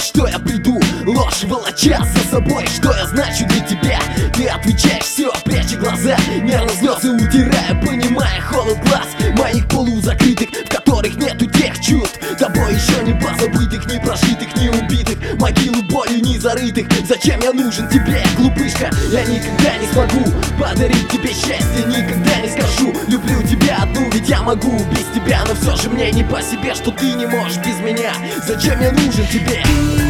что я приду, ложь волоча за собой, что я значу для тебя. Ты отвечаешь все, пряча глаза, нервно слезы утирая, понимая холод глаз моих полузакрытых, в которых нету тех чувств, тобой еще не позабытых, не прожитых, не убитых, могилу болью не зарытых. Зачем я нужен тебе, глупышка? Я никогда не смогу подарить тебе счастье, никогда не скажу люблю тебя одну, ведь я могу без тебя, но все же мне не по себе, что ты не можешь без меня. Зачем я нужен тебе?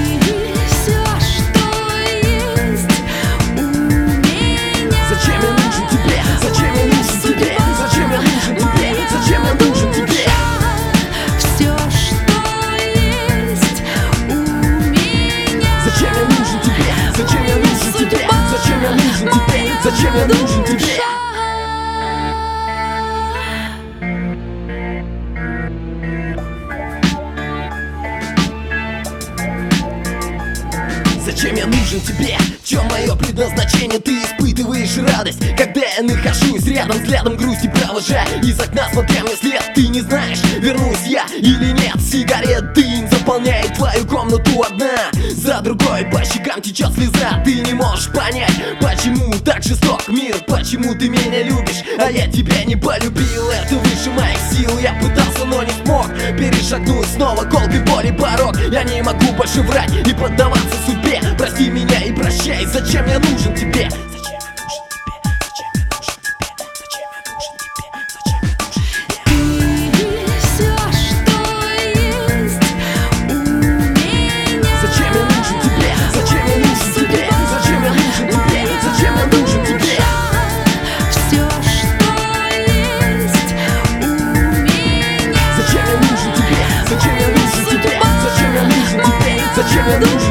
Зачем я нужен тебе? Зачем я нужен тебе? Зачем я нужен тебе? Зачем я нужен тебе? Все, что есть у меня. Зачем я нужен тебе? Зачем я нужен тебе? Зачем я нужен тебе? Зачем я нужен тебе? Зачем я нужен тебе? В чем мое предназначение? Ты испытываешь радость, когда я нахожусь рядом, взглядом грусти провожая из окна, смотря мне след. Ты не знаешь, вернусь я или нет. Сигарет дым заполняет твою комнату одна за другой, по щекам течет слеза. Ты не можешь понять, почему так жесток мир, почему ты меня любишь, а я тебя не полюбил. Это выше моих сил, я пытался, но не смог перешагнуть снова колкой боли порог. Я не могу больше врать и поддаваться судьбе. Прости меня и прощай, зачем я нужен тебе? Зачем я нужен